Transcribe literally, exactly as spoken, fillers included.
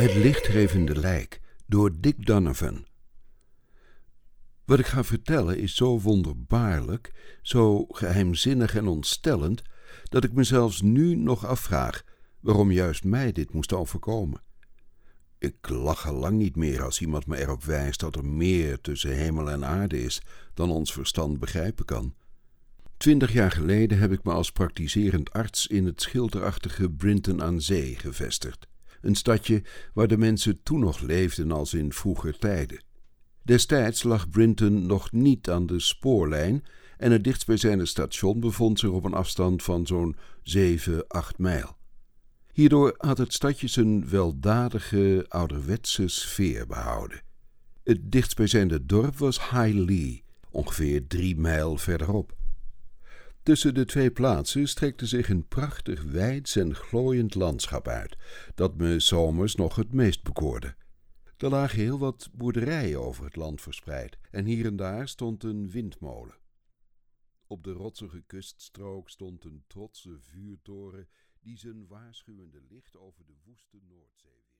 Het lichtgevende lijk door Dick Donovan. Wat ik ga vertellen is zo wonderbaarlijk, zo geheimzinnig en ontstellend, dat ik me zelfs nu nog afvraag waarom juist mij dit moest overkomen. Ik lach al lang niet meer als iemand me erop wijst dat er meer tussen hemel en aarde is dan ons verstand begrijpen kan. Twintig jaar geleden heb ik me als praktiserend arts in het schilderachtige Brinton aan Zee gevestigd. Een stadje waar de mensen toen nog leefden als in vroeger tijden. Destijds lag Brinton nog niet aan de spoorlijn en het dichtstbijzijnde station bevond zich op een afstand van zo'n zeven, acht mijl. Hierdoor had het stadje zijn weldadige, ouderwetse sfeer behouden. Het dichtstbijzijnde dorp was High-Lee, ongeveer drie mijl verderop. Tussen de twee plaatsen strekte zich een prachtig wijds en glooiend landschap uit, dat me 's zomers nog het meest bekoorde. Er lagen heel wat boerderijen over het land verspreid en hier en daar stond een windmolen. Op de rotsige kuststrook stond een trotse vuurtoren die zijn waarschuwende licht over de woeste Noordzee wierp.